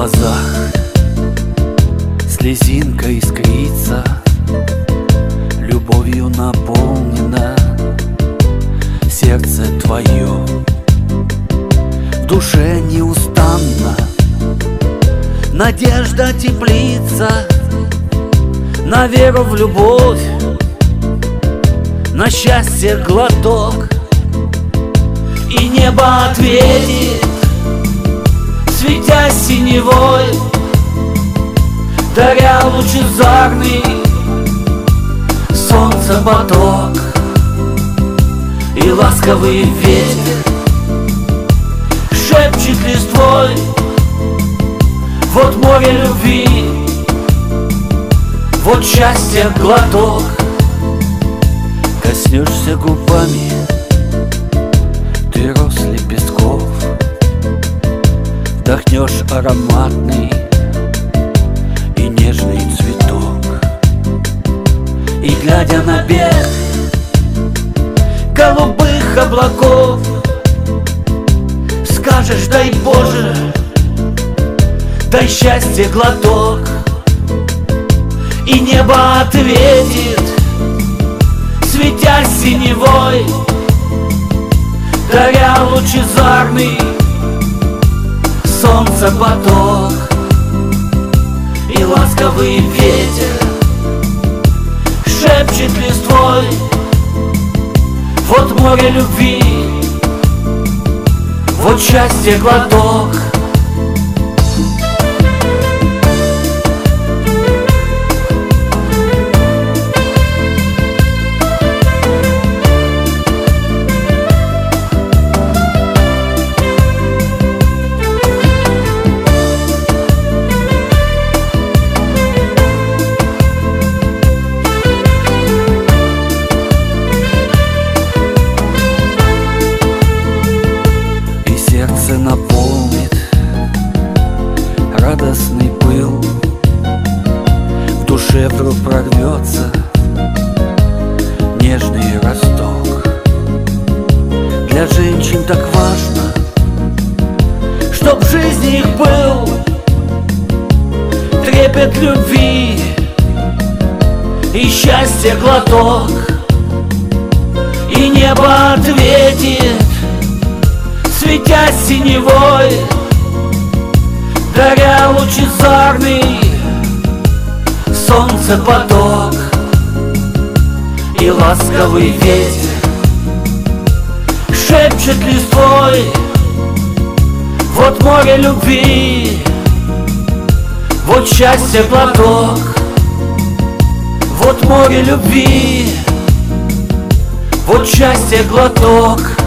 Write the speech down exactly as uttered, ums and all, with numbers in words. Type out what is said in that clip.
глазах слезинка искрится, любовью наполнено сердце твое. В душе неустанно надежда теплится на веру в любовь, на счастье глоток. И небо ответит, светясь синевой, даря лучезарный солнце поток. И ласковый ветер шепчет листвой: вот море любви, вот счастье глоток. Коснешься губами ты роз лепестков, вдохнешь ароматный и нежный цветок. И глядя на берег голубых облаков, скажешь: дай Боже, дай счастье глоток. И небо ответит, светясь синевой, даря лучезарный солнце поток. И ласковый ветер шепчет листвой: вот море любви, вот счастье глоток. Наполнит радостный пыл, в душе вдруг прорвется нежный росток. Для женщин так важно, чтоб в жизни их был трепет любви и счастье глоток. И небо ответит, светясь синевой, даря лучезарный солнце поток. И ласковый ветер шепчет листвой: вот море любви, вот счастье глоток. Вот море любви, вот счастье глоток.